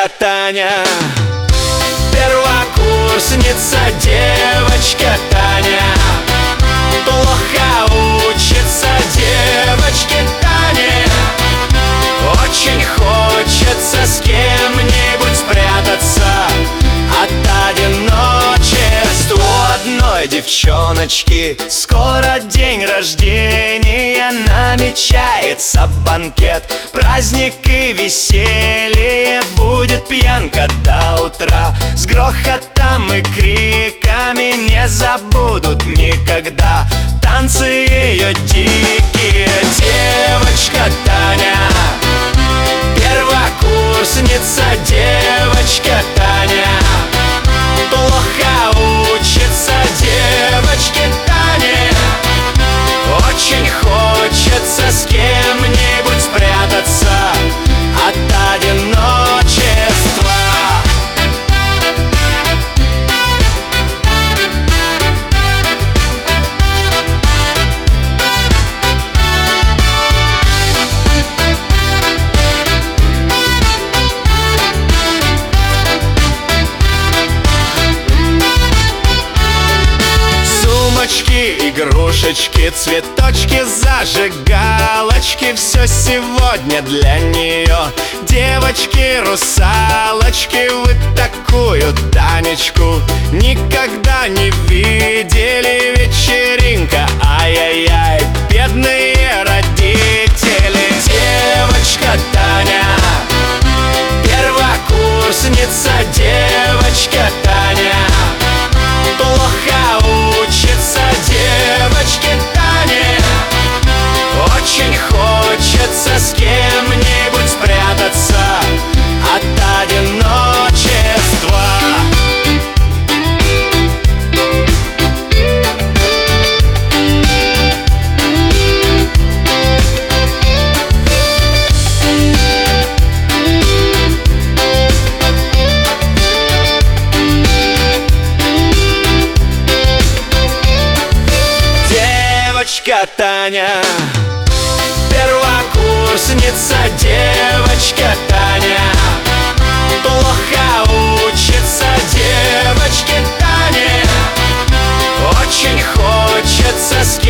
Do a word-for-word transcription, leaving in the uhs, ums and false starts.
Девочка Таня, первокурсница, девочка Таня, плохо учится девочке Тане. Очень хочется с кем-нибудь спрятаться от одиночества. У одной девчоночки скоро день рождения, намечается банкет, праздник и веселье. Будет пьянка до утра, с грохотом и криками не забудут никогда танцы ее дикие. Девочка Таня, первокурсница, девочка Таня, плохо учится девочке Тане. Очень хочется с кем-нибудь спрятаться от одиночества. Игрушечки, цветочки, зажигалочки, все сегодня для нее. Девочки, русалочки, вы такую Танечку никогда не видели. Вечеринка, ай-яй-яй, бедные родители. Девочка Таня, первокурсница, девочка Таня, плохо учится девочке Тане. Очень хочется с кем-нибудь спрятаться от одиночества. Девочка Таня, первокурсница, девочка Таня, плохо учится девочке Тане. Очень хочется с